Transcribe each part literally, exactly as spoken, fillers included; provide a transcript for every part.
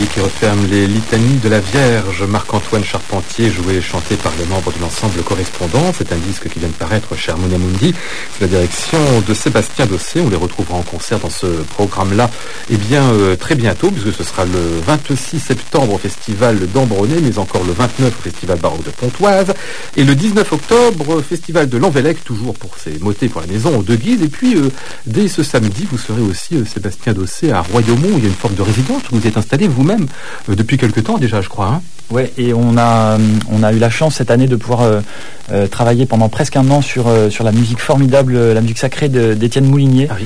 qui referme les litanies de la Vierge. Marc-Antoine Charpentier, joué et chanté par les membres de l'ensemble correspondant. C'est un disque qui vient de paraître chez Harmonia Mundi, sous la direction de Sébastien Dossé. On les retrouvera en concert dans ce programme-là, eh bien, euh, très bientôt, puisque ce sera le vingt-six septembre au Festival d'Ambronay, mais encore le vingt-neuf au Festival Baroque de Pontoise, et le dix-neuf octobre au Festival de Lanvellec, toujours pour ses motets pour la maison, aux deux guises. Et puis, euh, dès ce samedi, vous serez aussi, euh, Sébastien Dossé, à Royaumont. Il y a une forme de résidence où vous êtes installé vous-même euh, depuis quelque temps déjà, je crois. Hein. Ouais, et on a on a eu la chance cette année de pouvoir euh, euh, travailler pendant presque un an sur euh, sur la musique formidable, la musique sacrée de, d'Étienne Moulinier. Ah oui.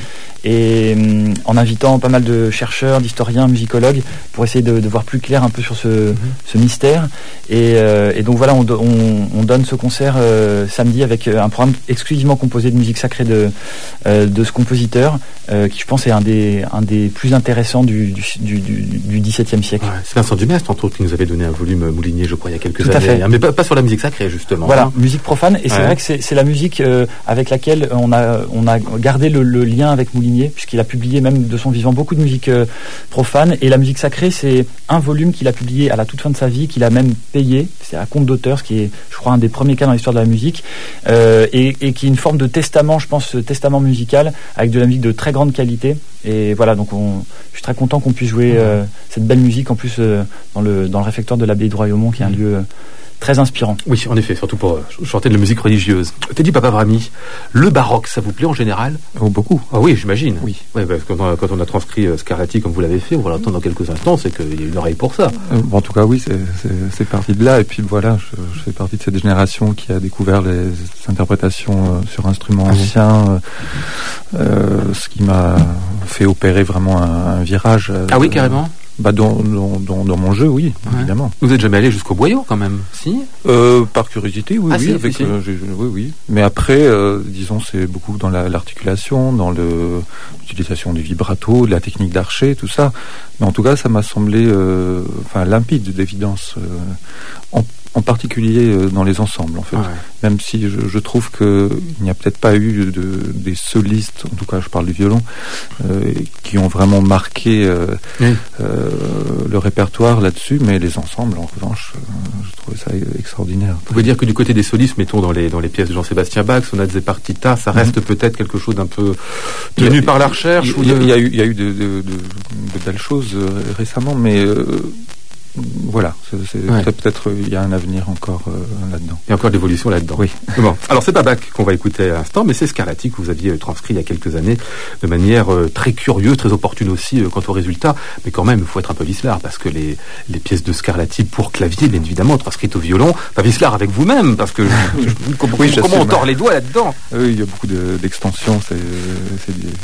Et euh, en invitant pas mal de chercheurs, d'historiens, musicologues pour essayer de, de voir plus clair un peu sur ce, mm-hmm. ce mystère. Et, euh, et donc voilà, on, on, on donne ce concert euh, samedi avec un programme exclusivement composé de musique sacrée de, euh, de ce compositeur euh, qui je pense est un des, un des plus intéressants du, du, du, du dix-septième siècle. Ouais, c'est Vincent Dumestre, entre autres, qui nous avait donné un volume Moulinier, je crois, il y a quelques Tout années. À fait. Hein, mais pas, pas sur la musique sacrée, justement. Voilà, hein. musique profane. Et ouais. c'est vrai que c'est, c'est la musique euh, avec laquelle on a, on a gardé le, le lien avec Moulinier, puisqu'il a publié même de son vivant beaucoup de musique euh, profane. Et la musique sacrée, c'est un volume qu'il a publié à la toute fin de sa vie, qu'il a même payé. C'est à compte d'auteur, ce qui est, je crois, un des premiers cas dans l'histoire de la musique. Euh, et, et qui est une forme de testament, je pense, testament musical, avec de la musique de très grande qualité. Et voilà, donc on, je suis très content qu'on puisse jouer euh, cette belle musique, en plus, euh, dans, le, dans le réfectoire de l'abbaye de Royaumont, qui est un lieu... Euh, très inspirant. Oui, en effet, surtout pour euh, chanter de la musique religieuse. Teddy Papavrami, le baroque, ça vous plaît en général ? Oh, beaucoup. Ah oui, j'imagine. Oui. Ouais, parce que quand, on, quand on a transcrit euh, Scarlatti comme vous l'avez fait, on va l'entendre dans quelques instants, c'est qu'il y a une oreille pour ça. Euh, bon, en tout cas, oui, c'est, c'est, c'est parti de là. Et puis voilà, je, je fais partie de cette génération qui a découvert les interprétations euh, sur instruments anciens, euh, euh, ce qui m'a fait opérer vraiment un, un virage. Euh, ah oui, carrément. Bah dans, dans, dans, dans mon jeu, oui, ouais. évidemment. Vous êtes jamais allé jusqu'au boyau, quand même, si euh, Par curiosité, oui, ah, oui, si, avec, si. Euh, j'ai, oui, oui. Mais après, euh, disons, c'est beaucoup dans la, l'articulation, dans le, l'utilisation du vibrato, de la technique d'archer, tout ça. Mais en tout cas, ça m'a semblé, euh, enfin, limpide, d'évidence. Euh, en, en particulier euh, dans les ensembles, en fait. Ouais. Même si je, je trouve que il n'y a peut-être pas eu de, des solistes, en tout cas, je parle du violon, euh, qui ont vraiment marqué euh, oui. euh, le répertoire là-dessus, mais les ensembles, en revanche, euh, je trouvais ça extraordinaire. Vous pouvez dire que du côté des solistes, mettons dans les dans les pièces de Jean-Sébastien Bach, Sonates et Partita, ça reste mmh. peut-être quelque chose d'un peu tenu a, par la recherche. Il y, ou de... y a eu il y a eu de, de, de, de belles choses euh, récemment, mais euh, voilà, c'est, c'est ouais. peut-être il y a un avenir encore euh, là-dedans. Il y a encore d'évolution là-dedans. Oui. Bon, alors c'est pas Bach qu'on va écouter à l'instant, mais c'est Scarlatti que vous aviez transcrit il y a quelques années de manière euh, très curieuse, très opportune aussi euh, quant au résultat. Mais quand même, il faut être un peu Vislar parce que les les pièces de Scarlatti pour clavier, bien évidemment, transcrites au violon. Enfin, Vislar avec vous-même, parce que je, je, comment, oui, comment on tord les doigts là-dedans. Oui, il y a beaucoup de, d'extensions. C'est, c'est